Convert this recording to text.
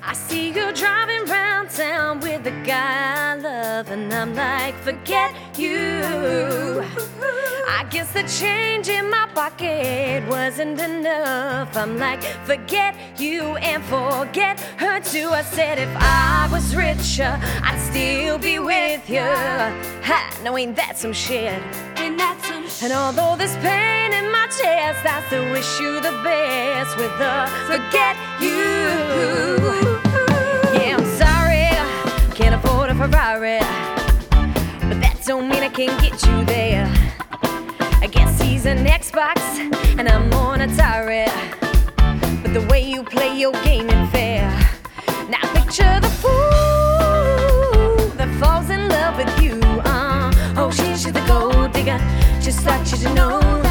I see you driving round town with the guy I love, and I'm like, forget you. I guess the change in my pocket wasn't enough. I'm like, forget you and forget her too. I said if I was richer, I'd still be with you. Ha, now ain't that some shit? Ain't that some shit? And although there's pain in my chest, I still wish you the best with the forget you. Yeah, I'm sorry, can't afford a Ferrari, but that don't mean I can't get you there. I guess he's an Xbox and I'm on Atari, but the way you play your game ain't fair. Now picture the fool that falls in love with you. Oh, she's the gold digger, just thought you should know